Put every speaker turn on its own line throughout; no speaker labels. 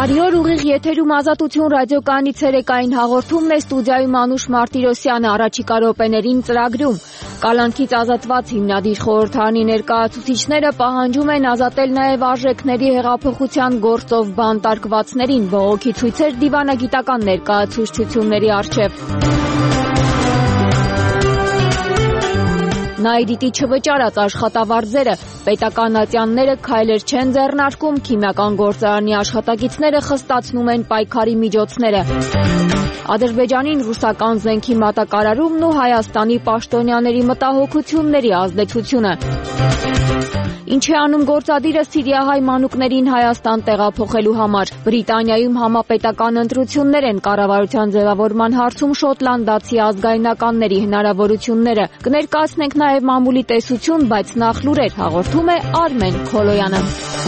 Բարի օր, ուղիղ եթերում Ազատություն ռադիոկայանի ցերեկային հաղորդումն է, ստուդիայում Անուշ Մարտիրոսյանը, առաջիկա րոպեներին ծրագրում։ Կալանքից ազատված հիմնադիր խորհրդարանի ներկայացուցիչները պահանջում են ազատել նաև արժեքների հեղափոխության գործով բանտարկվածներին, բողոքի ցույցեր դիվանագիտական ներկայացուցչությունների առջև։ Նայդիտի չվճարած աշխատավարձերը, պետական ատյանները քայլեր չեն ձեռնարկում, քիմիական գործարանի աշխատակիցները խստացնում են պայքարի միջոցները։ Ադրբեջանին ռուսական զենքի մատակարարումն ու Հայաստանի պաշտոնյաների մտահոգությունների ազդեցությունը։ Ինչ է անում գործադիրը սիրիահայ մանուկներին Հայաստան տեղափոխելու համար։ Բրիտանիայում համապետական ընտրություններ են, կառավարության ձևավորման հարցում շոտլանդացի ազգայնականների հնարավորությունները։ Կներկայացնենք նաև մամուլի տեսություն, բայց նախ լուրեր, հաղորդում է Արմեն Քոլոյանը։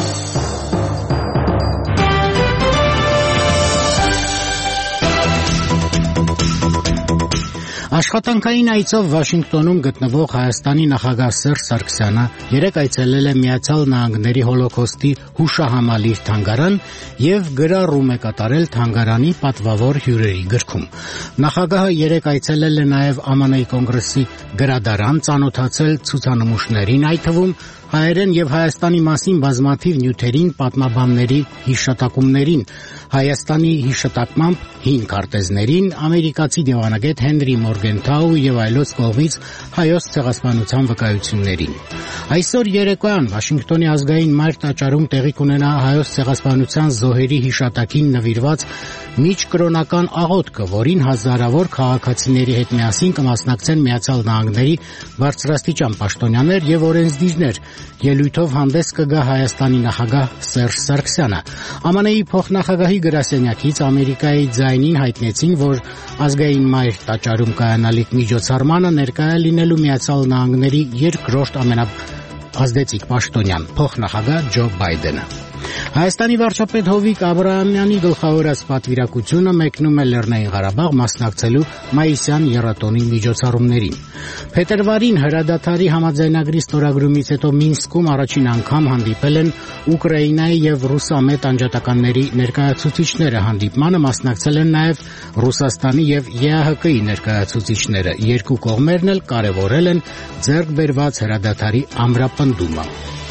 Աշխատանքային այցով Վաշինգտոնում գտնվող Հայաստանի նախագահ Սերժ Սարգսյանը երեկ այցելել է Միացյալ Նահանգների հոլոքոստի հուշահամալիր թանգարան եւ գրառում է կատարել թանգարանի պատվավոր հյուրերի գրքում։ Նախագահը երեկ այցելել է նաեւ ԱՄՆ-ի կոնգրեսի գրադարան, ծանոթացել ցուցանմուշներին, այդ թվում հայերեն եւ Հայաստանի մասին բազմաթիվ նյութերին, պատմաբանների հիշատակումներին, Հայաստանի հիշատակմամբ հին քարտեզներին, ամերիկացի դիվանագետ Հենրի Մորգենթաու եւ այլոց կողմից հայոց ցեղասպանության վկայություններին։ Այսօր երեկոյան Վաշինգտոնի ազգային մայր տաճարում տեղի կունենա հայոց ցեղասպանության զոհերի հիշատակին նվիրված միջկրոնական աղոթքը, որին հազարավոր քաղաքացիների հետ միասին կմասնակցեն Միացյալ Նահանգների բարձրաստիճան պաշտոնյաներ եւ օրենսդիրներ։ Ելույթով հանդես կգա Հայաստանի նախագահ Սերժ Սարգսյանը։ ԱՄՆ-ի փոխնախագահի գրասենյակից Ամերիկայի ձայնին հայտնեցին, որ ազգային մայր տաճարում կայանալիք միջոցառմանը ներկայ է լինելու Միացյալ Նահանգների երկրորդ ամենաազդեցիկ պաշտոնյան, փոխնախագահ Ջո Բայդենը։ Հայաստանի վարչապետ Հովիկ Աբրահամյանի գլխավորած պատվիրակությունը մեկնում է Լեռնային Ղարաբաղ մասնակցելու մայիսյան եռատոնի միջոցառումներին։ Փետրվարին հրադադարի համաձայնագրի ստորագրումից հետո Մինսկում առաջին անգամ հանդիպել են Ուկրաինայի եւ Ռուսամետ անջատականների ներկայացուցիչները, հանդիպմանը մասնակցել են նաեւ Ռուսաստանի եւ ԵԱՀԿ-ի ներկայացուցիչները։ Երկու կողմերն էլ կարևորել են ձեռք բերված հրադադարի ամրապնդումը։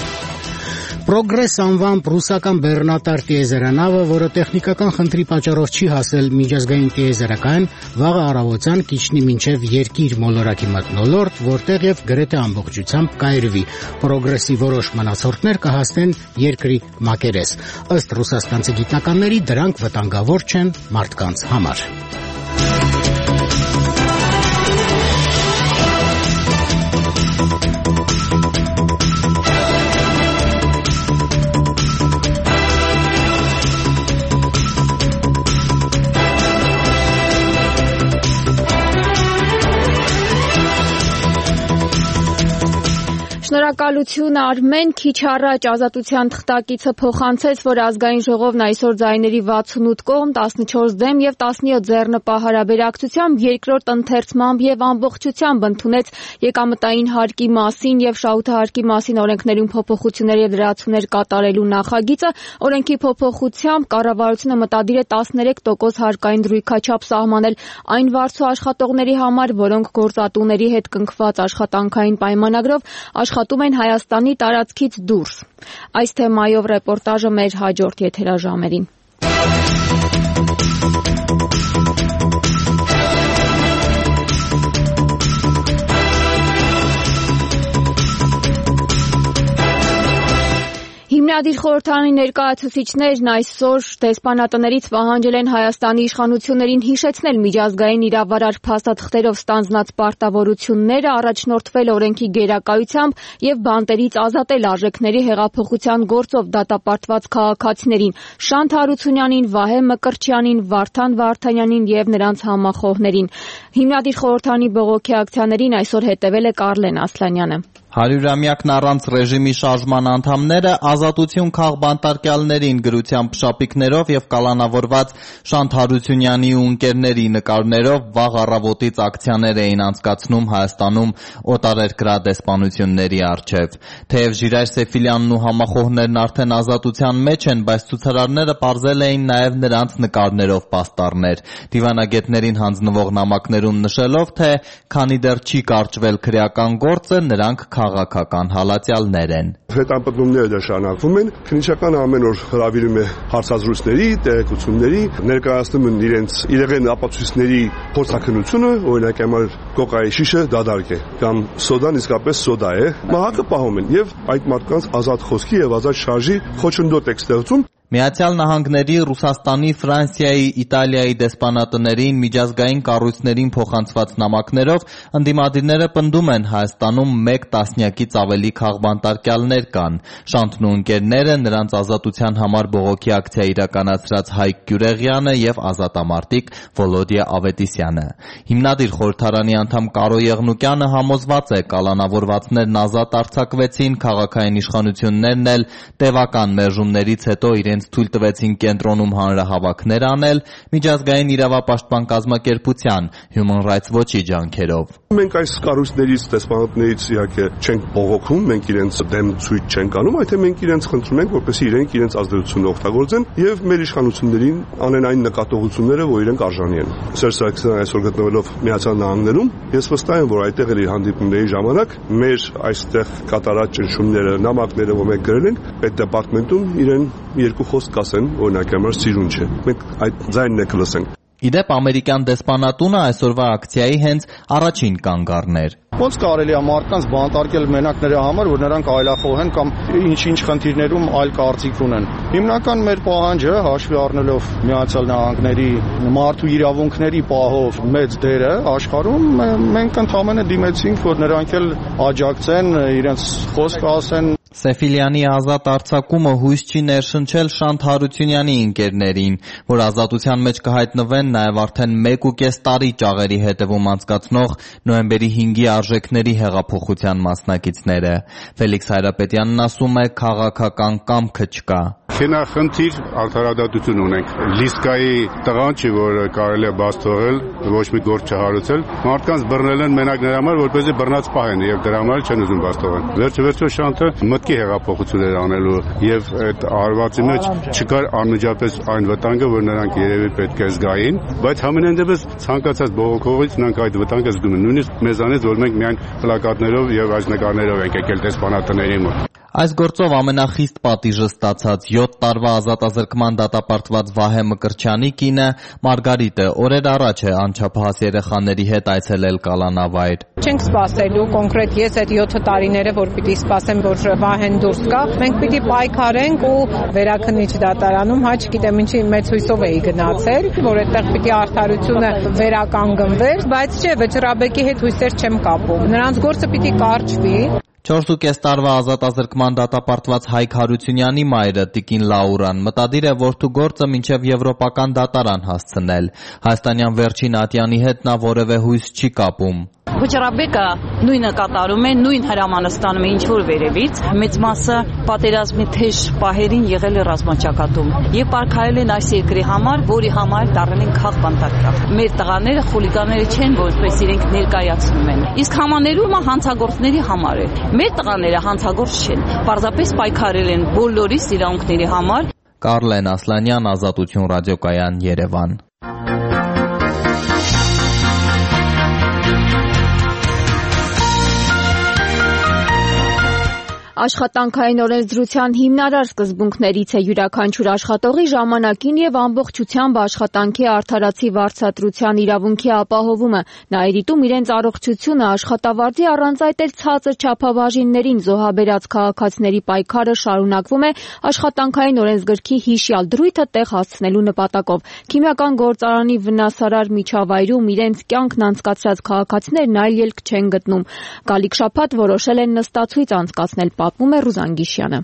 Պրոգրես անվամբ ռուսական բեռնատար տիեզերանավը, որը տեխնիկական խնդրի պատճառով չի հասել միջազգային տիեզերական, վաղը առավոտյան կիջնի մինչև երկիր մոլորակի մթնոլորտ, որտեղ եւ գրեթե ամբողջությամբ կայրվի։ Պրոգրեսի որոշ մնացորդներ կհասնեն երկրի մակերես։ Ըստ ռուսաստանցի գիտնականների, դրանք վտանգավոր չեն մարդկանց համար։
Շնորհակալություն Արմեն, քիչ առաջ Ազատության թղթակիցը փոխանցեց, որ ազգային ժողովն այսօր ձայների 68 կողմ, 14 դեմ եւ 17 ձեռնպահ հարաբերակցությամբ երկրորդ ընթերցմամբ եւ ամբողջությամբ ընդունեց եկամտային հարկի մասին եւ շահութահարկի մասին օրենքներում փոփոխություններ եւ լրացումներ կատարելու նախագիծը։ Օրենքի փոփոխությամբ կառավարությունը մտադիր է 13% հարկային դրույքաչափ սահմանել այն վարձու աշխատողների համար, որոնք գործատուների հետ կնքված աշխատանքային պայմանագրով աշխատում են Հայաստանի տարածքից դուրս։ Այս թեմայով ռեպորտաժը մեր հաջորդ եթերաժամերին։ Հիմնադիր խորհրդարանի ներկայացուցիչներն այսօր դեսպանատներից պահանջել են Հայաստանի իշխանություններին հիշեցնել միջազգային իրավարար փաստաթղթերով ստանձնած պարտավորությունները, առաջնորդվել օրենքի գերակայությամբ եւ բանտերից ազատել արժեքների հեղափոխության գործով դատապարտված քաղաքացիներին՝ Շանթ Հարությունյանին, Վահե Մկրտչյանին, Վարդան Վարդանյանին եւ նրանց համախոհներին։ Հիմնադիր խորհրդարանի բողոքի ակցիաներին այսօր հետեւել է Կարլեն Ասլանյանը։
100-ամյակն առանց ռեժիմի շարժման անդամները ազատություն քաղ բանտարկյալներին գրությամբ շապիկներով եւ կալանավորված Շանթ Հարությունյանի ու ընկերների նկարներով վաղ առավոտից ակցիաներ էին անցկացնում Հայաստանում օտարերկրադեսպանությունների առջև։ Թեև Ժիրայր Սեֆիլյանն ու համախոհներն արդեն ազատության մեջ են, բայց ցուցարարները պարզել էին նաեւ նրանց նկարներով պաստառներ, դիվանագետներին հանձնվող նամակներում նշելով, թե քանի դեռ չի կարճվել քրեական գործը, նրանք քաղաքական հալածյալներ են։
Հետապնդումները դեռ շարունակվում են, քննիչական ամեն օր հրավիրում է հարցազրույցների, տեղեկությունների, ներկայացնում են իրենց իրեղեն ապացույցների փորձաքննությունը, օրինակ համար կոկայի շիշը դադարք է, կամ սոդան իսկապես սոդա է, մահակը պահում են եւ այդ մարդկանց ազատ խոսքի եւ ազատ շարժի խոչընդոտ է ստեղծում։
Միացյալ Նահանգների, Ռուսաստանի, Ֆրանսիայի, Իտալիայի դեսպանատներին, միջազգային կառույցներին փոխանցված նամակներով ընդդիմադիրները պնդում են Հայաստանում 1 տասնյակից ավելի քաղբանտարկյալներ կան։ Շանթն ու ընկերները, նրանց ազատության համար բողոքի ակցիա իրականացրած Հայկ Գյուրեղյանը եւ ազատամարտիկ Վոլոդիա Ավետիսյանը։ Հիմնադիր խորհրդարանի անդամ Կարո Եղնուկյանը համոզված է, կալանավորվածներն ազատ արձակվեցին, քաղաքային իշխանություններն էլ տևական մերժումներից հետո իրենց թույլ տվեցին կենտրոնում հանրահավաքներ անել միջազգային իրավապաշտպան կազմակերպության Human Rights Watch-ի ջանքերով։
Մենք այս կառույցներից, դեսպանատներից իհարկե չենք բողոքում, մենք իրենց դեմ ցույց չենք անում, այլ թե մենք իրենց խնդրում ենք, որպեսզի իրենք իրենց ազդեցությունը օգտագործեն եւ մեր իշխանություններին անեն այն նկատողությունները, որ իրենք արժանի են։ Սերժ Սարգսյանը այսօր գտնվելով Միացյալ Նահանգներում, ես վստահ եմ, որ այդտեղ իր հանդիպումների ժամանակ մեր այստեղ կատարած ճնշումները, նամակները, որ մենք գրել ենք, այդ դեպարտամենտում իրեն երկու խոսք ասեն, օրինակ համար սիրուն չէ։ Մենք այդ ձայնն եք լսենք։
Իդեպ ամերիկյան դեսպանատունը այսօրվա ակցիայի հենց առաջին կանգ առներ։
Ոնց կարելի է մարդկանց բանտարկել մենակ նրա համար, որ նրանք այլախոհ են կամ ինչ-ինչ խնդիրներում այլ կարծիք ունեն։ Հիմնական մեր պահանջը հաշվի առնելով Միացյալ Նահանգների մարդու իրավունքների պահով մեծ դերը աշխարհում, մենք ընդհանրապես դիմեցինք, որ նրանք էլ աջակցեն, իրենց խոսքը ասեն։
Սեֆիլյանի ազատ արձակումը հույս չի ներշնչել Շանթ Հարությունյանի ընկերներին, որ ազատության մեջ կհայտնվեն նաև արդեն 1.5 տարի ճաղերի հետևում անցկացնող նոյեմբերի 5-ի արժեքների հեղափոխության մասնակիցները։ Ֆելիքս Հայրապետյանն ասում է, քաղաքական կամքը չկա։
Խնդիր արդարադատություն ունենք։ Լիսկայի տղան չի, որ կարելի է բաց թողել, ոչ մի գործ չհարուցել։ Մարդկանց բռնել են մենակ նրա համար, որպեսզի բռնած պահեն եւ դրա համար չեն ուզում բաց թողել։ Վերջը Շանթը մտքի հեղափոխություններ անելու եւ այդ արվածի մեջ չկար անմիջապես այն վտանգը, որ նրանք երևի պետք է զգային, բայց համենայն դեպս ցանկացած բողոքողից նրանք այդ վտանգը զգում են։ Նույնիսկ մեզանից, որ մենք միայն պլակատներով եւ այս նկարներով ենք եկել դեսպանատների մոտ։
Այս գործով ամենախիստ պատիժը ստացած 7 տարվա ազատազրկման դատապարտված Վահե Մկրտչյանի կինը Մարգարիտը օրեր առաջ է անչափահաս երեխաների հետ այցելել կալանավայր։
Չենք սպասելու կոնկրետ ես այդ 7 տարիները, որ պիտի սպասեմ, որ Վահեն դուրս գա, մենք պիտի պայքարենք ու վերաքննիչ դատարանում, հա չգիտեմ ինչի մեծ հույսով էի գնացել, որ այդտեղ պիտի արդարությունը վերականգնվեր, բայց չէ, Վճռաբեկի հետ հույսեր չեմ կապում։ Նրանց գործը պիտի կարճվի։
4.5 տարվա ազատազրկման դատապարտված Հայկ Հարությունյանի մայրը Տիկին Լաուրան մտադիր է որդու գործը մինչև եվրոպական դատարան հասցնել։ Հայաստանյան վերջին ատյանի հետ նա որևէ հույս չի կապում։
Վճռաբեկը նույնը կատարում է, նույն հրամանը ստանում է ինչ-որ վերևից, մեծ մասը պատերազմի թեժ պահերին եղել է ռազմաճակատում եւ պարգայել են այս երկրի համար, որի համար դառել են քաղբանտարկյալ։ Մեր տղաները խուլիգանները չեն, որպես իրենք ներկայացնում են։ Իսկ համաներումը հանցագործների համար է։ Մեր տղաները հանցագործ չեն, պարզապես պայքարել են բոլորիս իրավունքների համար։
Կարլեն Ասլանյան, Ազատություն ռադիոկայան, Երևան։
Աշխատանքային օրենսդրության հիմնարար սկզբունքներից է յուրաքանչյուր աշխատողի ժամանակին եւ ամբողջությամբ աշխատանքի արդարացի վարձատրության իրավունքի ապահովումը, նա դիտում իրենց առողջությունը, աշխատավարձի առանց այդ էլ ցածր չափաբաժիններին զոհաբերած քաղաքացիների պայքարը շարունակվում է աշխատանքային օրենսգրքի հիշյալ դրույթը տեղ հասցնելու նպատակով։ Քիմիական գործարանի վնասարար միջավայրում իրենց կյանքն անցկացրած քաղաքացիներն այլ ելք չեն գտնում։ Գալիք շաբաթ որոշել են նստացույց անցկացնել, պատմում է Ռուզան Գիշյանը։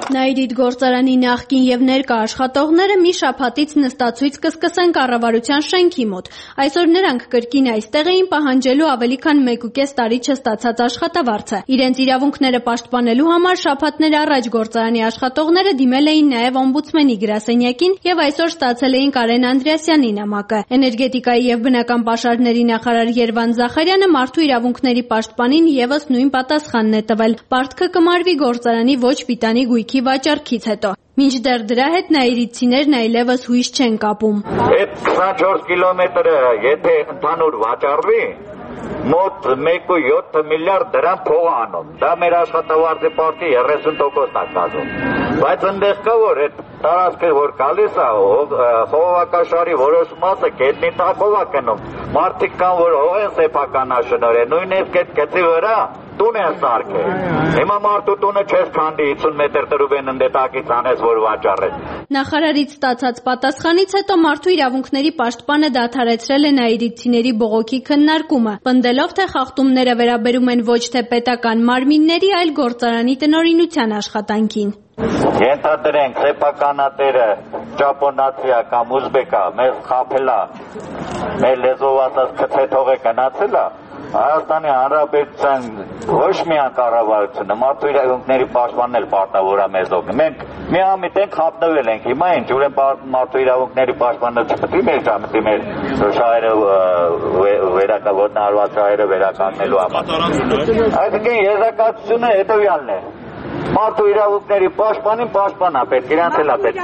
Նաիրիդ գործարանի նախկին եւ ներկա աշխատողները մի շաբաթից նստացույց կսկսեն կառավարության շենքի մոտ։ Այսօր նրանք կրկին այստեղ էին պահանջելու ավելի քան 1.5 տարի չստացած աշխատավարձը։ Իրենց իրավունքները պաշտպանելու համար շաբաթներ առաջ գործարանի աշխատողները դիմել էին նաեւ օմբուդսմենի գրասենյակին եւ այսօր ստացել էին Կարեն Անդրեասյանի նամակը։ Էներգետիկայի եւ բնական պաշարների նախարար Երվան Զախարյանը մարդու իրավունքների պաշտպանին եւս նույն պատասխանն է տվել։ Պարտքը կմարվի գործարանի ոչ պիտանի գույքի վաճառքից հետո։ Մինչդեռ դրա հետ նաիրիցիներն այլևս հույս չեն կապում։
Այդ 24 կիլոմետրը եթե ընդհանուր վաճառվի, մոտ 1.7 միլիարդ դրամ փող անում։ Դա մեր աշխատավարձի պարտքի 30%-ն է կազմում։ Բայց այնտեղ կա որ այդ տարածքը որ գալիս է, խողովակաշարի որոշ մասը գետնի տակով է գնում։ Մարդիկ կան որ հող են սեփականաշնորհել, նույնիսկ այդ գծի վրա տուն են սարքել։ Հիմա մարդու տունը չես քանդի 50 մետր տրուվեն ընդետակից անես որ վաճառես։
Նախարարից ստացած պատասխանից հետո մարդու իրավունքների պաշտպանը դադարեցրել է նաիրիցիների բողոքի քննարկումը, պնդելով թե խախտումները վերաբերում են ոչ թե պետական մարմինների, այլ գործարանի տնօրինության աշխատանքին։
Ենթադրենք սեփականատերը ճապոնացիա կամ ուզբեկա մեզ խաբելա, մեր լեզվով ասած քթեթող է գնացել է։ Հայաստանի Հանրապետության ոչ միայն կառավարությունը, մարդու իրավունքների պաշտպանն էլ պարտավոր է մեզ օգնել։ Մենք միամիտ ենք խաբնվել ենք, հիմա ինչ ուրեմն մարդու իրավունքների պաշտպանը չպետք է մեր ժամանցի մեր շահերը ոտնահարված շահերը վերականգնելու համար։ Այսինքն եզրակացությունը հետևյալն է. մարդու իրավունքների պաշտպանին պաշտպանա պետք, իրանց էլ է պետք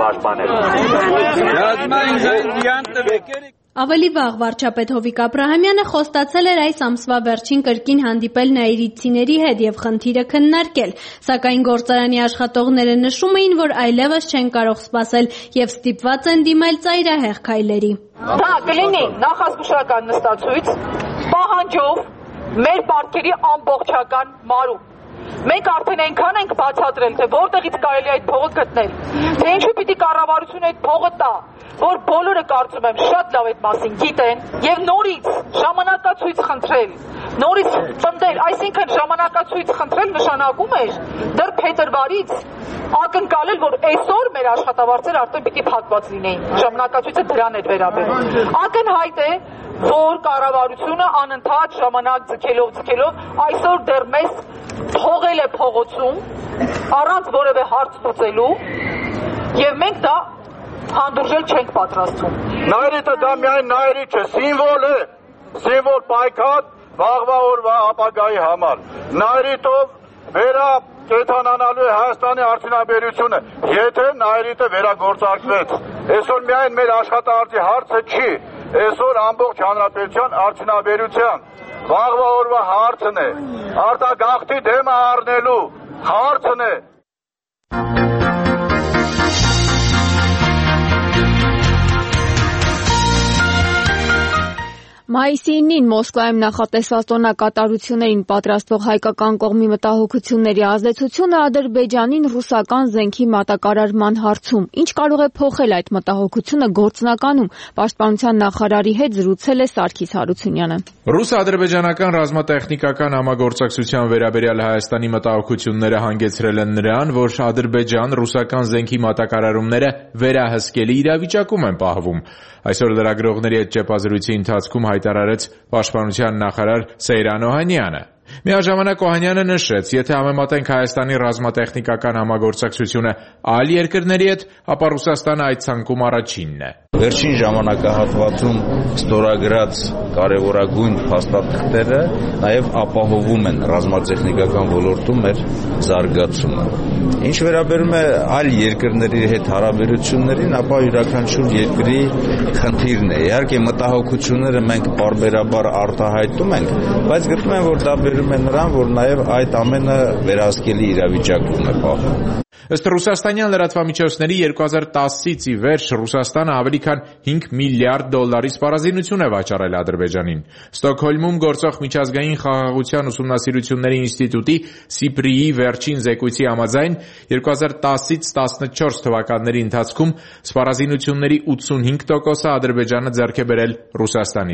պաշտպանել։
Ավելի վաղ վարչապետ Հովիկ Աբրահամյանը խոստացել էր այս ամսվա վերջին կրկին հանդիպել նաիրիցիների հետ եւ խնդիրը քննարկել, սակայն գործարանի աշխատողները նշում էին, որ այլևս չեն կարող սպասել եւ ստիպված են դիմել ծայրահեղ քայլերի։
Դա կլինի նախազգուշական նստացույց, պահանջով մեր պարտքերի ամբողջական մարում։ Մենք արդեն այնքան ենք բացատրել, թե որտեղից կարելի է այդ փողը գտնել, թե ինչու պիտի կառավարությունը այդ փողը տա, որ բոլորը կարծում եմ շատ լավ այդ մասին գիտեն եւ նորից ժամանակացույց խնդրել, նորից պնդել, այսինքն ժամանակացույց խնդրել նշանակում է դեռ փետրվարից ակնկալել, որ այսօր մեր աշխատավարձերը արդեն պիտի փակված լինեին, ժամանակացույցը դրան էր վերաբերում։ Ակնհայտ է, որ կառավարությունը անընդհատ ժամանակ ձգելով այսօր դեռ մեզ փողել է փողոցում առանց որևէ հարց լուծելու եւ մենք դա հանդուրժել չենք պատրաստվում։
Նաիրիտը դա միայն նաիրիտ չէ, սիմվոլ է, սիմվոլ պայքար վաղվա օրվա ապագայի համար։ Նաիրիտով կենդանանալու է Հայաստանի արդյունաբերությունը, եթե նաիրիտը վերագործարկվեց։ Այսօր միայն մեր աշխատավարձի հարցը չի, այսօր ամբողջ հանրապետության արդյունաբերության վաղվա օրվա հարցն է, արտագաղթի դեմը առնելու հարցն է։
Մայիսի 9-ին Մոսկվայում նախատեսված տոնակատարություններին պատրաստվող հայկական կողմի մտահոգությունների ազդեցությունը Ադրբեջանին ռուսական զենքի մատակարարման հարցում։ Ինչ կարող է փոխել այդ մտահոգությունը գործնականում, Պաշտպանության նախարարի հետ զրուցել է Սարգիս Հարությունյանը։
Ռուս-ադրբեջանական ռազմատեխնիկական համագործակցության վերաբերյալ Հայաստանի մտահոգությունները հանգեցրել են նրան, որ Ադրբեջան ռուսական զենքի մատակարարումները վերահսկելի իրավիճակում են պահվում։ Այսօր լրագրողների հետ ճեպազրույցի ընթացքում հայտարարեց Պաշտպանության նախարար Սեյրան Օհանյանը։ Միաժամանակ Օհանյանը նշեց, եթե համեմատենք Հայաստանի ռազմատեխնիկական համագործակցությունը այլ երկրների հետ, ապա Ռուսաստանը այդ ցանկում առաջինն է։
Վերջին ժամանակահատվածում ստորագրած կարևորագույն փաստաթղթերը նաև ապահովում են ռազմատեխնիկական ոլորտում մեր զարգացումը։ Ինչ վերաբերում է այլ երկրների հետ հարաբերություններին, ապա յուրաքանչյուր երկրի խնդիրն է։ Իհարկե մտահոգությունները մենք բարբերաբար արտահայտում ենք, բայց գտնում եմ, որ դա բերում է նրան, որ նաև այդ ամենը վերահսկելի իրավիճակում է պահվում։
Ըստ ռուսաստանյան լրատվամիջոցների 2010-ից ի վերջ Ռուսաստանը ավելի քան 5 միլիարդ դոլարի սպառազինություն է վաճառել Ադրբեջանին։ Ստոկհոլմում գործող միջազգային խաղաղության ուսումնասիրությունների ինստիտուտի Սիպրիի վերջին զեկույցի համաձայն 2010-ից 14 թվականների ընթացքում սպառազինությունների 85%-ը Ադրբեջանը ձեռք է բերել Ռուսաստանից։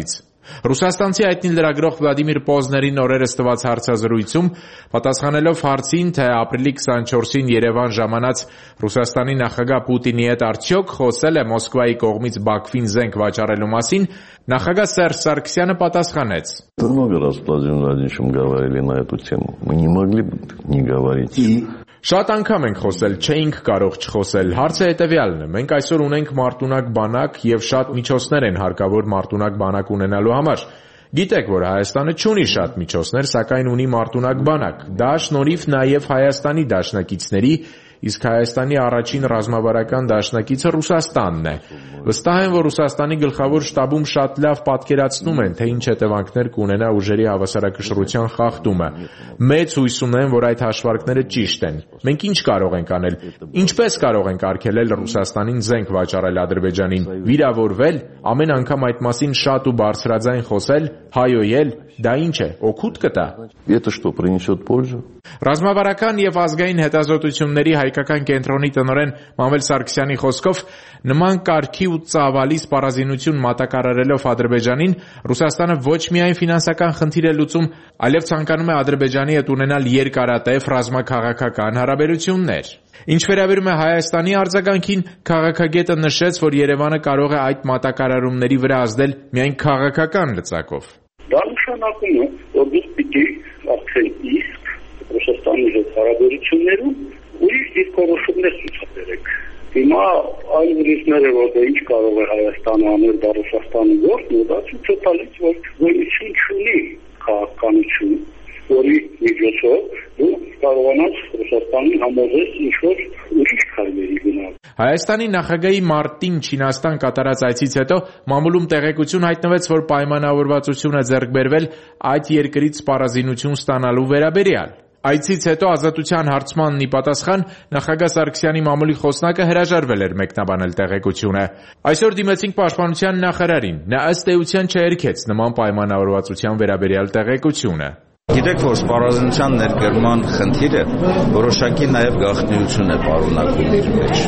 Ռուսաստանցի հայտնի լրագրող Վլադիմիր Պոզներին օրերս տված հարցազրույցում, պատասխանելով հարցին, թե ապրիլի 24-ին Երևան ժամանած Ռուսաստանի նախագահ Պուտինի հետ արդյոք խոսել է Մոսկվայի կողմից Բաքվին զենք վաճառելու մասին, նախագահ Սերժ Սարգսյանը պատասխանեց.
Много раз с Владимиром Владимировичем говорили на эту тему. Мы не могли бы не говорить.
Շատ անգամ ենք խոսել, չէինք կարող չխոսել։ Հարցը հետևյալն է. մենք այսօր ունենք մարտունակ բանակ եւ շատ միջոցներ են հարկավոր մարտունակ բանակ ունենալու համար։ Գիտեք, որ Հայաստանը չունի շատ միջոցներ, սակայն ունի մարտունակ բանակ։ Դա շնորհիվ նաեւ Հայաստանի դաշնակիցների, իսկ Հայաստանի առաջին ռազմավարական դաշնակիցը Ռուսաստանն է։ Վստահ եմ, որ Ռուսաստանի գլխավոր շտաբում շատ լավ պատկերացնում են, թե ինչ հետևանքներ կունենա ուժերի հավասարակշռության խախտումը։ Մեծ հույս ունեմ, որ այդ հաշվարկները ճիշտ են։ Մենք ինչ կարող ենք անել։ Ինչպես կարող ենք արգելել Ռուսաստանին զենք վաճառել Ադրբեջանին, վիրավորվել, ամեն անգամ այդ մասին շատ ու բարձրաձայն խոսել, հայոյել, դա ինչ է, օգուտ կտա։
Это что, принесет пользу?
Ռազմավարական եւ ազգային հետազոտությունների հայկական կենտրոնի տնօրեն Մանվել Սարգսյանի խոսքով նման կարգի ու ծավալի սպառազինություն մատակարարելով Ադրբեջանին, Ռուսաստանը ոչ միայն ֆինանսական խնդիր է լուծում, այլև ցանկանում է Ադրբեջանի հետ ունենալ երկարատև ռազմաքաղաքական հարաբերություններ։ Ինչ վերաբերում է Հայաստանի արձագանքին, քաղաքագետը նշեց, որ Երևանը կարող է այդ մատակարարումների վրա ազդել միայն քաղաքական լծակով։
Դա նշանակում է, որ դուք պիտի արդեն իսկ Ռուսաստանի հետ հարաբերություններում ուրիշ դիրքորոշումներ ցուցաբերեք։ Հիմա այլ ուրիշները, որ ինչ կարող է Հայաստանը անել դա Ռուսաստանի գործն, դա ցույց է տալիս, որ գոյություն չունի քաղաքականություն, որի միջոցով դու կարողանաս Ռուսաստանին համոզես ինչ-որ ուրիշ քայլերի գնալ։
Հայաստանի նախագահի մարտին Չինաստան կատարած այցից հետո մամուլում տեղեկություն հայտնվեց, որ պայմանավորվածություն է ձեռք բերվել այդ երկրից սպառազինություն ստանալու վերաբերյալ։ Այցից հետո Ազատության հարցմանն ի պատասխան նախագահ Սարգսյանի մամուլի խոսնակը հրաժարվել էր մեկնաբանել տեղեկությունը։ Այսօր դիմեցինք պաշտպանության նախարարին, նա ըստ էության չերքեց նման պայմանավորվածության վերաբերյալ տեղեկությունը։
Գիտեք, որ սպառազինության ներկրման խնդիրը որոշակի նաև գաղտնիություն է պարունակում իր մեջ։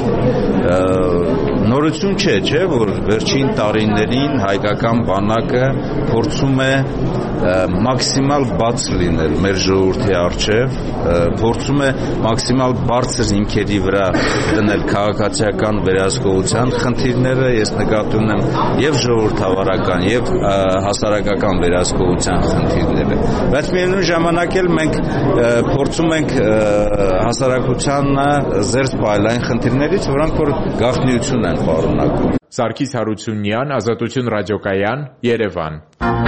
Նորություն չէ, որ վերջին տարիներին հայկական բանակը փորձում է մաքսիմալ բաց լինել մեր ժողովրդի առջև, փորձում է մաքսիմալ բարձր հիմքերի վրա դնել քաղաքացիական վերահսկողության խնդիրները, ես նկատի ունեմ եւ ժողովրդավարական եւ հասարակական վերահսկողության խնդիրները։ Բայց միևնույն ժամանակ էլ մենք փորձում ենք հասարակությանը զերծ պահել այն խնդիրներից, որոնք որ գաղտնիություն են պարունակում։
Սարգիս Հարությունյան, Ազատություն ռադիոկայան, Երևան։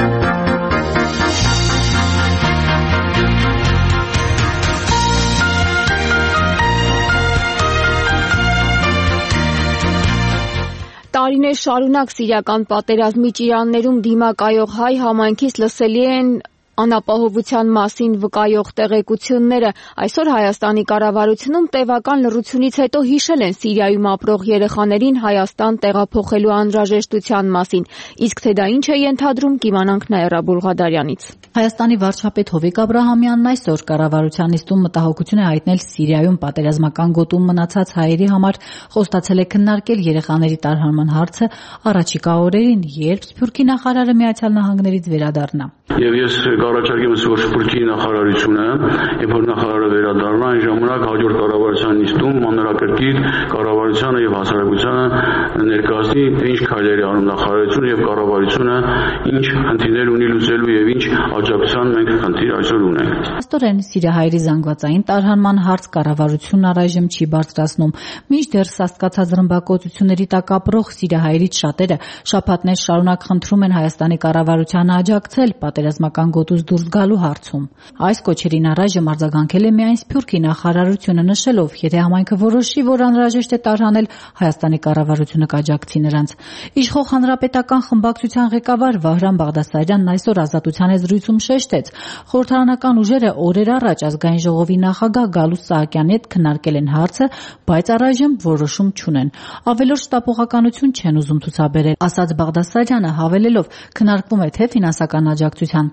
Տարիներ շարունակ սիրիական պատերազմի ճիրաններում դիմակայող հայ համայնքից լսելի են անապահովության մասին վկայող տեղեկությունները։ Այսօր Հայաստանի կառավարությունում տևական լռությունից հետո հիշել են Սիրիայում ապրող երեխաներին Հայաստան տեղափոխելու անհրաժեշտության մասին։ Իսկ թե դա ինչ է ենթադրում, կիմանանք Նաիրա Բուլղադարյանից։
Հայաստանի վարչապետ Հովիկ Աբրահամյանն այսօր կառավարության նիստում մտահոգություն է հայտնել Սիրիայում պատերազմական գոտում մնացած հայերի համար, խոստացել է քննարկել երեխաների տարհանման հարցը առաջիկա օրերին, երբ Սփյուռքի նախարարը Միացյալ Նահանգներից վերադառնա։
Եվ ես կառաջարկեմ որ Սփյուռքի նախարարությունը, երբ որ նախարարը վերադառնա, այն ժամանակ հաջորդ կառավարության նիստում մանրակրկիտ կառավարությանը եւ հասարակությանը ներկայացնի, թե ինչ քայլեր է անում նախարարությունը եւ կառավարությունը, ինչ խնդիրներ ունի լուծելու եւ ինչ աջակցության մենք խնդիր այսօր ունենք։
Աստորեն սիրիահայերի զանգվածային տարհանման հարց կառավարությունն առայժմ չի բարձրացնում։ Մինչդեռ սաստկացած ռմբակոծությունների տակ ապրող սիրիահայերից շատերը շաբաթներ շարունակ խնդրում են Հայաստանի կառավարությանը աջակցել պատերազմական գոտուց դուրս գալու հարցում։ Այս կոչերին առայժմ արձագանքել է միայն Սփյուռքի նախարարությունը, նշելով, եթե համայնքը որոշի, որ անհրաժեշտ է տարհանել, Հայաստանի կառավարությունը կաջակցի նրանց։ Իշխող հանրապետական խմբակցության ղեկավար Վահրամ Բաղդասարյանն այսօր Ազատության զրույցում շեշտեց, խորհրդարանական ուժերը օրեր առաջ ազգային ժողովի նախագահ Գալուստ Սահակյանի հետ քննարկել են հարցը, բայց առայժմ որոշում չունեն։ Ավելորդ շտապողականություն չեն ուզում ցուցաբերել, ասաց Բաղդասարյանը, հավելելով, քննարկվում է թե ֆինանսական աջակցության, թե տարհանման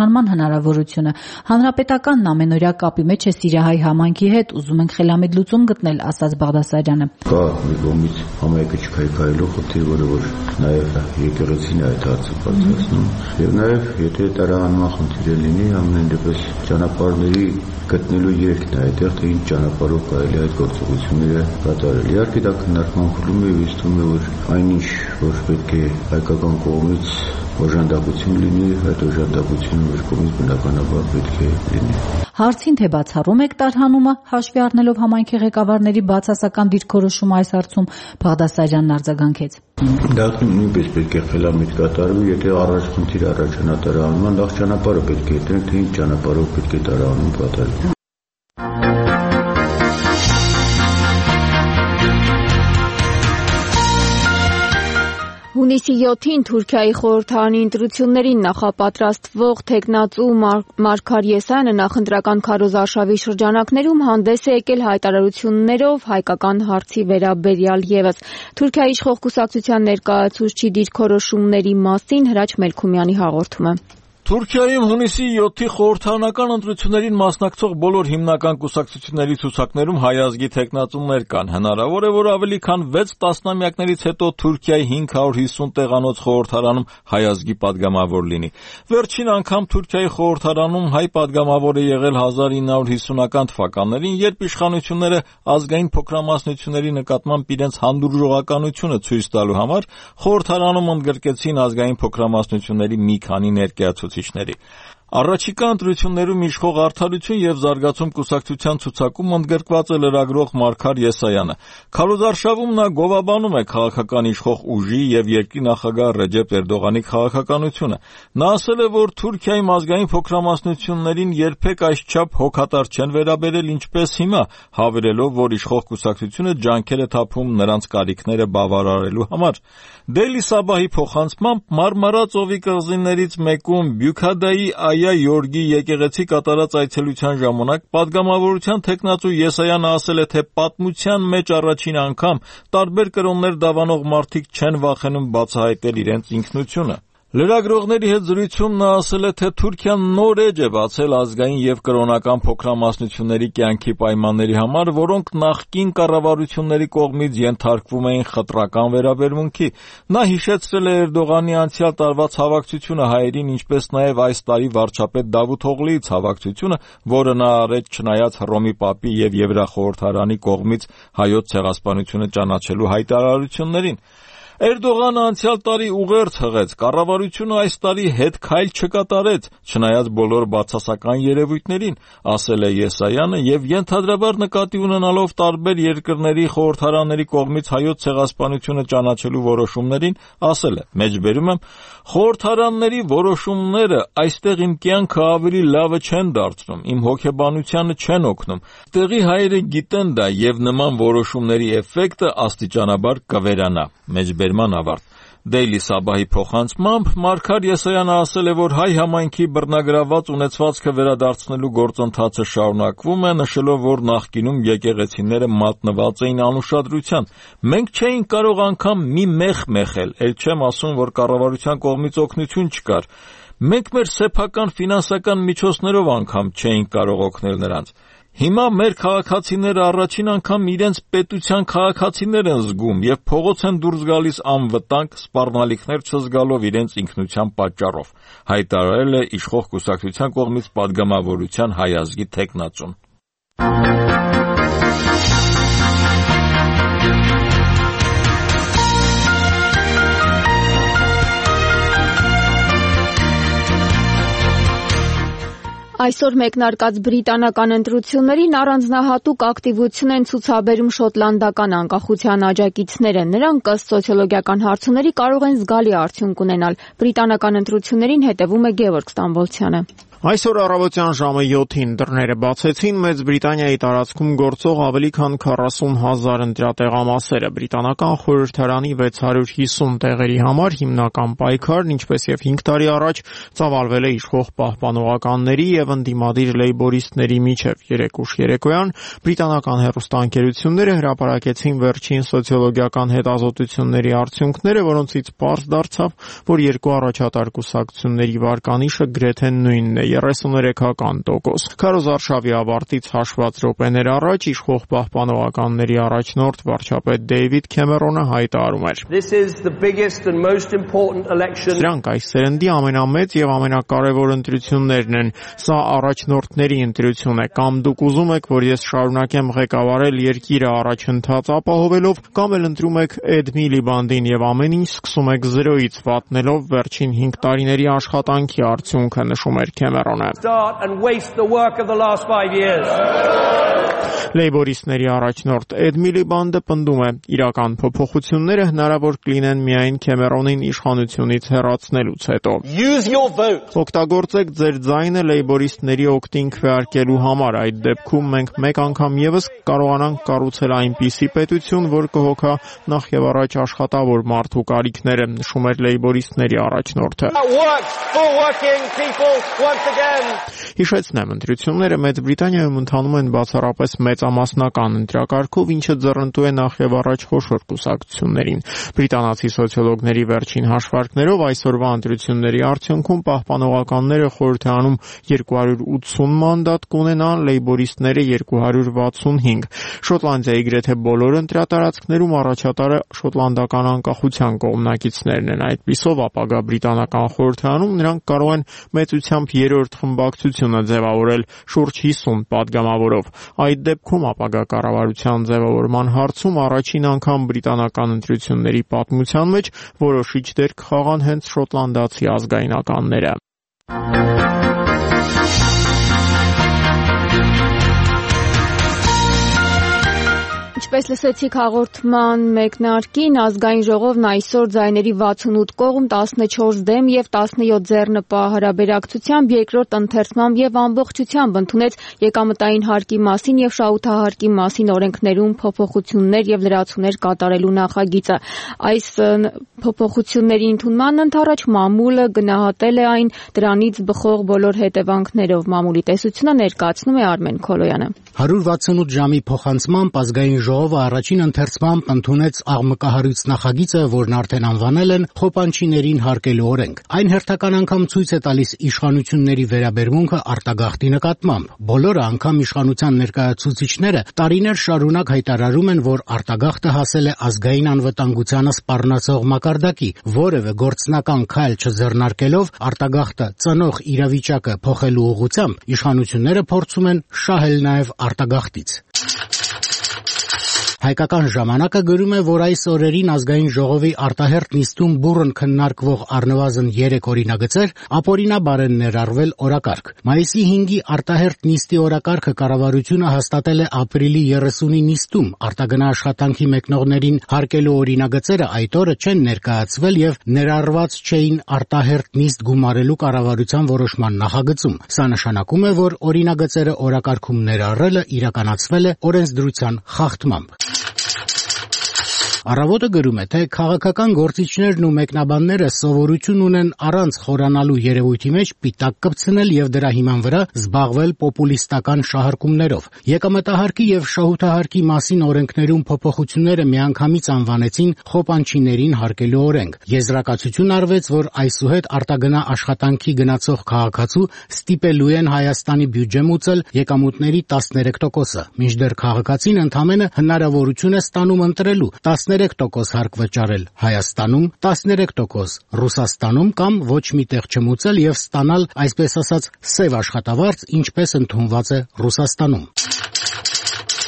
տարանման հնարավորությունը։ Հանրապետականն ամենօրյա կապի մեջ է Սիրիահայ համայնքի հետ, ուզում ենք խելամիտ լուծում գտնել, ասաց Բաղդասարյանը։
Կա մի կողմից համայնքը չքայքայելու խնդիր, որը որ նաև եկեղեցին է այդ հարցը բարձրացնում, եւ նաև եթե տարանման խնդիր լինի, ամեն դեպս ճանապարհների գտնելու ելքն է այդտեղ, թե ինչ ճանապարհով կարելի է այդ գործողությունները կատարել։ Իհարկե դա քննարկման փուլում է, իսկ թվում է, որ այնինչ որ պետք է հայկական կողմից օժանդակություն լինի, այդ օժանդակությունը մեր կողմից բնականաբար պետք է լինի։
Հարցին թե բացառում եք տարհանումը, հաշվի առնելով համայնքի ղեկավարների բացասական դիրքորոշումը այս հարցում, Բաղդասարյանն արձագանքեց։
Դա նույնպես պետք է խելամիտ կատարվի, եթե առաջ խնդիր առաջանա տարանման, լավ ճանապարհը պետք է գտնենք, թե ինչ ճանապարհով պետք է տարանում կատարվի։
Հունիսի 7-ին Թուրքիայի խորհրդարանի ընտրություններին նախապատրաստվող թեկնածու Մարգար Եսայանը նախընտրական քարոզարշավի շրջանակներում հանդես է եկել հայտարարություններով հայկական հարցի վերաբերյալ ևս։ Թուրքիայի իշխող կուսակցության ներկայացուցչի դիրքորոշումների մասին Հրաչ Մելքումյանի հաղորդումը։
Թուրքիայում հունիսի 7-ի խորհրդարանական ընտրություններին մասնակցող բոլոր հիմնական կուսակցությունների ցուցակներում հայ ազգի թեկնածուներ կան։ Հնարավոր է, որ ավելի քան 6 տասնամյակներից հետո Թուրքիայի 550 տեղանոց խորհրդարանում հայ ազգի падգամավոր լինի։ Վերջին անգամ Թուրքիայի խորհրդարանում հայ падգամավոր է եղել 1950-ական թվականներին, երբ իշխանությունները ազգային փոքրամասնությունների նկատմամբ իրենց հանդուրժողականությունը ցույց տալու համար խորհրդարանում ընդգրկեցին ազգային փոքրամասնությունների մի քանի ներկայացուցիչների։ Առաջիկա ընտրություններում իշխող Արդարություն եւ Զարգացում կուսակցության ցուցակում ընդգրկված է լրագրող Մարգար Եսայանը։ Քարոզարշավում նա գովաբանում է քաղաքական իշխող ուժի եւ երկրի նախագահ Ռեջեփ Էրդողանի քաղաքականությունը։ Նա ասել է, որ Թուրքիայում ազգային փոքրամասնություններին երբեք այսչափ հոգատար չեն վերաբերել, ինչպես հիմա, հավելելով, որ իշխող կուսակցությունը ջանքեր է թափում նրանց կարիքները բավարարելու համար։ Դեյլի Սաբահի փոխանցմամբ Մարմարա ծովի կղզիներից մեկում Բյուքադայի Այա Յորգի եկեղեցի կատարած այցելության ժամանակ падգամավորության թեկնածու Եսայանը ասել է, թե պատմության մեջ առաջին անգամ տարբեր կրոններ դավանող մարդիկ չեն վախենում բացահայտել իրենց ինքնությունը։ Լրագրողների հետ զրույցում նա ասել է, թե Թուրքիան նոր էջ է բացել ազգային եւ կրոնական փոքրամասնությունների կյանքի պայմանների համար, որոնք նախկին կառավարությունների կողմից ենթարկվում էին խտրական վերաբերմունքի։ Նա հիշեցրել է Էրդողանի անցյալ տարվա ցավակցությունը հայերին, ինչպես նաեւ այս տարի վարչապետ Դավութ Օղլիի ցավակցությունը, որը նա արեց չնայած Հռոմի Պապի եւ Եվրախորհրդարանի կողմից հայոց ցեղասպանությունը ճանաչելու հայտարարություններին։ Էրդողանը անցյալ տարի ուղերձ հղեց, կառավարությունը այս տարի հետ քայլ չկատարեց, չնայած բոլոր բացասական երևույթներին, ասել է Եսայանը եւ ենթադրաբար նկատի ունենալով տարբեր երկրների խորհրդարանների կողմից հայոց ցեղասպանությունը ճանաչելու որոշումներին, ասել է. «Մեջբերում եմ, խորհրդարանների որոշումները այստեղ իմ կյանքը ավելի լավը չեն դարձնում, իմ հոգեբանությանը չեն օգնում։ Տեղի հայերը գիտեն դա եւ նման որոշումների էֆեկտը աստիճանաբար կվերանա»։ Մեջբերման ավարտ։ Դեյլի Սաբահի փոխանցմամբ Մարգար Եսայանը ասել է, որ հայ համայնքի բռնագրաված ունեցվածքը վերադարձնելու գործընթացը շարունակվում է, նշելով, որ նախկինում եկեղեցիները մատնված էին անուշադրության։ Մենք չէինք կարող անգամ մի մեղ մեխել, էլ չեմ ասում, որ կառավարության կողմից օգնություն չկար։ Մենք մեր սեփական ֆինանսական միջոցներով անգամ չէինք կարող օգնել նրանց։ Հիմա մեր քաղաքացիները առաջին անգամ իրենց պետության քաղաքացիներ են զգում եւ փողոց են դուրս գալիս անվտանգ սպառնալիքներ չզգալով իրենց ինքնության պատճառով, հայտարարել է իշխող կուսակցության կողմից падգամավորության հայ ազգի թեկնածուն։
Այսօր մեկնարկած բրիտանական ընտրություններին առանձնահատուկ ակտիվություն են ցուցաբերում շոտլանդական անկախության աջակիցները։ Նրանք ըստ սոցիոլոգիական հարցումների կարող են զգալի արդյունք ունենալ։ Բրիտանական ընտրություններին հետևում է Գևորգ Ստամբոլցյանը։
Այսօր առավոտյան ժամը 7-ին դռները բացեցին Մեծ Բրիտանիայի տարածքում գործող ավելի քան 40,000 ընտրատեղամասերը։ Բրիտանական խորհրդարանի 650 տեղերի համար հիմնական պայքարն, ինչպես եւ 5 տարի առաջ, ծավալվել է իշխող պահպանողականների եւ ընդդիմադիր լեյբորիստների միջև։ Երեկուշ երեկոյան բրիտանական հեռուստաընկերությունները հրապարակեցին վերջին սոցիոլոգիական հետազոտությունների արդյունքները, որոնցից պարզ դարձավ, որ երկու առաջատար կուսակցությունների վարկանիշը գրեթե նույնն է՝ 33%։ Քարոզ Արշավի ավարտից հաշված րոպեներ առաջ իշխող պահպանողականների առաջնորդ վարչապետ Դեյվիդ Քեմերոնը հայտարարում էր. Դրանք այս սերնդի ամենամեծ եւ ամենակարևոր ընտրություններն են։ Սա առաջնորդների ընտրություն է։ Կամ դուք ուզում եք, որ ես շարունակեմ ղեկավարել երկիրը առաջընթաց ապահովելով, կամ էլ ընտրում եք Էդ Միլիբանդին եւ ամեն ինչ սկսում եք զրոյից վատնելով վերջին 5 տարիների աշխատանքի արդյունքը, նշում էր Քեմերոնը։ Լեյբորիստների առաջնորդ Էդ Միլիբանդը պնդում է, իրական փոփոխությունները հնարավոր կլինեն միայն Քեմերոնին իշխանությունից հեռացնելուց հետո։ Օգտագործեք ձեր ձայնը լեյբորիստների օգտին քվեարկելու համար։ Այդ դեպքում մենք մեկ անգամ եւս կարողանանք կառուցել այնպիսի պետություն, որ կհոգա նախ եւ առաջ աշխատավոր մարդու կարիքները, նշում էր լեյբորիստների առաջնորդը։ Հիշեցնեմ, ընտրությունները Մեծ Բրիտանիայում ընթանում են բացառապես մեծամասնական ընտրակարգով, ինչը ձեռնտու է նախ եւ առաջ խոշոր կուսակցություններին։ Բրիտանացի սոցիոլոգների վերջին հաշվարկներով այսօրվա ընտրությունների արդյունքում պահպանողականները խորհրդարանում 280 մանդատ կունենան, լեյբորիստները 265։ Շոտլանդիայի գրեթե բոլոր ընտրատարածքներում առաջատարը շոտլանդական անկախության կողմնակիցներն են։ Այդպիսով ապագա բրիտանական խորհրդարանում նրանք կարող են մեծությամբ երրորդ խմբակցությունը ձևավորել շուրջ 50 պատգամավորով։ Այդ դեպքում ապագա կառավարության ձևավորման հարցում առաջին անգամ բրիտանական ընտրությունների պատմության մեջ որոշիչ դեր կխաղան հենց շոտլանդացի ազգայնականները։
Ինչպես լսեցիք հաղորդման մեկնարկին, ազգային ժողովն այսօր ձայների 68 կողմ, 14 դեմ եւ 17 ձեռնպահ հարաբերակցությամբ երկրորդ ընթերցմամբ եւ ամբողջությամբ ընդունեց եկամտային հարկի մասին եւ շահութահարկի մասին օրենքներում փոփոխություններ եւ լրացումներ կատարելու նախագիծը։ Այս փոփոխությունների ընդունման ընթരാճ մամուլը գնահատել է այն դրանից բխող բոլոր հետևանքներով։ Մամուլի տեսությունը ներկայացնում է Արմեն Քոլոյանը։
168 ժամի փոխանցմամբ ազգային ժողովը առաջին ընթերցմամբ ընդունեց աղմկահարույց նախագիծը, որն արդեն անվանել են խոպանչիներին հարկելու օրենք։ Այն հերթական անգամ ցույց է տալիս իշխանությունների վերաբերմունքը արտագաղթի նկատմամբ։ Բոլորը, անգամ իշխանության ներկայացուցիչները, տարիներ շարունակ հայտարարում են, որ արտագաղթը հասել է ազգային անվտանգությանը սպառնացող մակարդակի, որևէ գործնական քայլ չձեռնարկելով արտագաղթը ծնող իրավիճակը փոխելու ուղղությամբ իշխանությունները փորձում են շահել նաև արտագաղթից։ Հայկական ժամանակը գրում է, որ այս օրերին ազգային ժողովի արտահերթ նիստում բուռն քննարկվող առնվազն 3 օրինագծեր ապօրինաբար են ներառվել օրակարգ։ Մայիսի 5-ի արտահերթ նիստի օրակարգը կառավարությունը հաստատել է ապրիլի 30-ի նիստում։ Արտագնա աշխատանքի մեկնողներին հարկելու օրինագծերը այդ օրը չեն ներկայացվել եւ ներառված չէին արտահերթ նիստ գումարելու կառավարության որոշման նախագծում։ Սա նշանակում է, որ օրինագծերը օրակարգում ներառելը իրականացվել է օրենսդրության խախտմամբ։ Առավոտը գրում է, թե քաղաքական գործիչներն ու մեկնաբանները սովորություն ունեն առանց խորանալու երևույթի մեջ պիտակ կպցնել եւ դրա հիման վրա զբաղվել պոպուլիստական շահարկումներով։ Եկամտահարկի եւ շահութահարկի մասին օրենքներում փոփոխությունները միանգամից անվանեցին խոպանչիներին հարկելու օրենք։ Եզրակացություն արվեց, որ այսուհետ արտագնա աշխատանքի գնացող քաղաքացու ստիպելու են Հայաստանի բյուջե մուծել եկամուտների 13%-ը, մինչդեռ քաղաքացին ընդամենը հնարավորություն է ստանում ընտրելու 13% հարկ վճարել Հայաստանում, 13% Ռուսաստանում կամ ոչ մի տեղ չմուծել եւ ստանալ, այսպես ասած, սև աշխատավարձ, ինչպես ընդունված է Ռուսաստանում։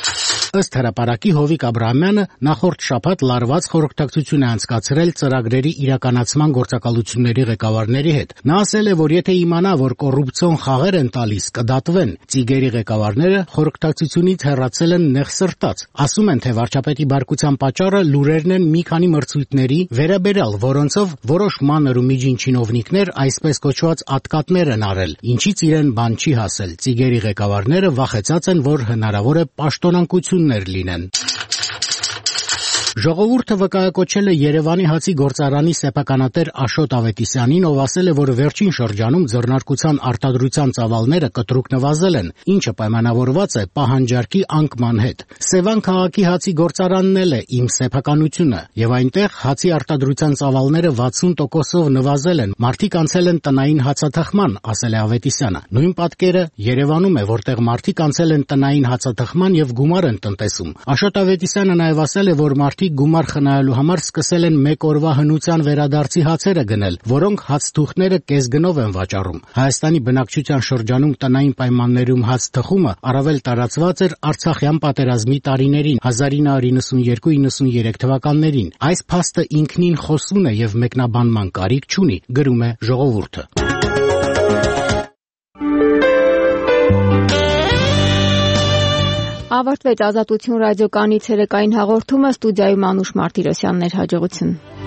Ըստ հրապարակի Հովիկ Աբրահամյանը նախորդ շաբաթ լարված խորհրդակցություն է անցկացրել ծրագրերի իրականացման գործակալությունների ղեկավարների հետ։ Նա ասել է, որ եթե իմանա, որ կոռուպցիոն խաղեր են տալիս, կդատվեն։ Ծիգերի ղեկավարները խորհրդակցությունից հեռացել են նեղսրտած։ Ասում են, թե վարչապետի բարկության պատճառը լուրերն են մի քանի մրցույթների վերաբերյալ, որոնցով որոշ մանր ու միջին չինովնիկներ այսպես կոչված ատկատներ են արել, ինչից իրեն բան չի հասել։ Ծիգերի ղեկավարները վախեցած են, որ հնարավոր է պաշտոնանկություններ լինեն։ Ժողովուրդը վկայակոչել է Երևանի հացի գործարանի սեփականատեր Աշոտ Ավետիսյանին, ով ասել է, որ վերջին շրջանում ձեռնարկության արտադրության ծավալները կտրուկ նվազել են, ինչը պայմանավորված է պահանջարկի անկման հետ։ Սևան քաղաքի հացի գործարանն էլ է իմ սեփականությունը, եւ այնտեղ հացի արտադրության ծավալները 60%-ով նվազել են։ Մարդիկ անցել են տնային հացաթխման, ասել է Ավետիսյանը։ Նույն պատկերը Երևանում է, որտեղ մարդիկ անցել են տնային հացաթխման եւ գումար են տնտեսում։ Աշոտ Ավետիսյանը նաեւ ասել է, որ մարդիկ գումար խնայելու համար սկսել են մեկ օրվա հնության վերադարձի հացերը գնել, որոնք հացթուղթները կես գնով են վաճառում։ Հայաստանի բնակչության շրջանում տնային պայմաններում հաց թխումը առավել տարածված էր Արցախյան պատերազմի տարիներին 1992-93 թվականներին։ Այս փաստը ինքնին խոսուն է եւ մեկնաբանման կարիք չունի, գրում է Ժողովուրդը։
Ավարտվեց Ազատություն ռադիոկայանի ցերեկային հաղորդումը, ստուդիայում Անուշ Մարտիրոսյանն էր, հաջողություն։